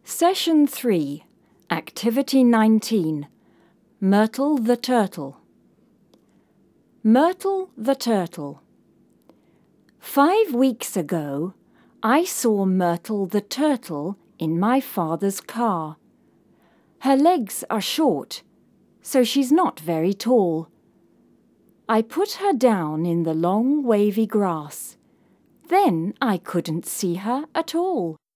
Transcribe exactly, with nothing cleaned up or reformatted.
Session three, Activity nineteen, Myrtle the Turtle. Myrtle the Turtle. Five weeks ago, I saw Myrtle the Turtle in my father's car. Her legs are short, so she's not very tall. I put her down in the long wavy grass. Then I couldn't see her at all.